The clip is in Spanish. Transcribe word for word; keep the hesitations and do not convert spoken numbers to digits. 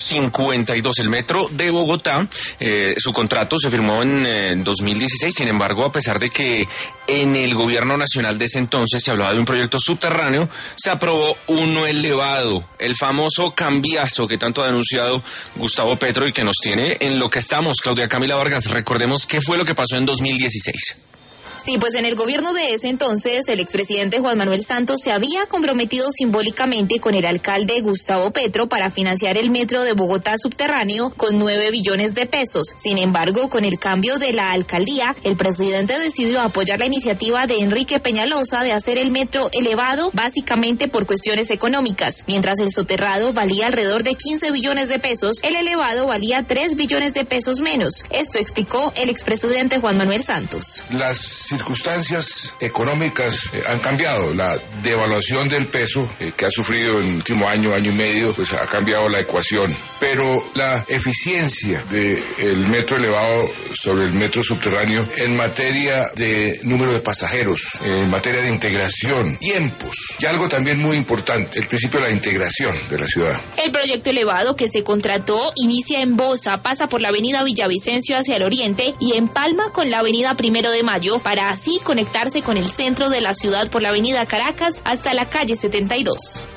cincuenta y dos. El metro de Bogotá, eh, su contrato se firmó en eh, dos mil dieciséis, sin embargo, a pesar de que en el gobierno nacional de ese entonces se hablaba de un proyecto subterráneo, se aprobó uno elevado, el famoso cambiazo que tanto ha denunciado Gustavo Petro y que nos tiene en lo que estamos. Claudia Camila Vargas, recordemos qué fue lo que pasó en dos mil dieciséis. Sí, pues en el gobierno de ese entonces, el expresidente Juan Manuel Santos se había comprometido simbólicamente con el alcalde Gustavo Petro para financiar el metro de Bogotá subterráneo con nueve billones de pesos. Sin embargo, con el cambio de la alcaldía, el presidente decidió apoyar la iniciativa de Enrique Peñalosa de hacer el metro elevado básicamente por cuestiones económicas. Mientras el soterrado valía alrededor de quince billones de pesos, el elevado valía tres billones de pesos menos. Esto explicó el expresidente Juan Manuel Santos. Las circunstancias económicas eh, han cambiado. La devaluación del peso eh, que ha sufrido en el último año, año y medio, pues ha cambiado la ecuación. Pero la eficiencia del metro elevado sobre el metro subterráneo en materia de número de pasajeros, en materia de integración, tiempos, y algo también muy importante, el principio de la integración de la ciudad. El proyecto elevado que se contrató inicia en Bosa, pasa por la avenida Villavicencio hacia el oriente y empalma con la avenida Primero de Mayo para así conectarse con el centro de la ciudad por la avenida Caracas hasta la calle setenta y dos.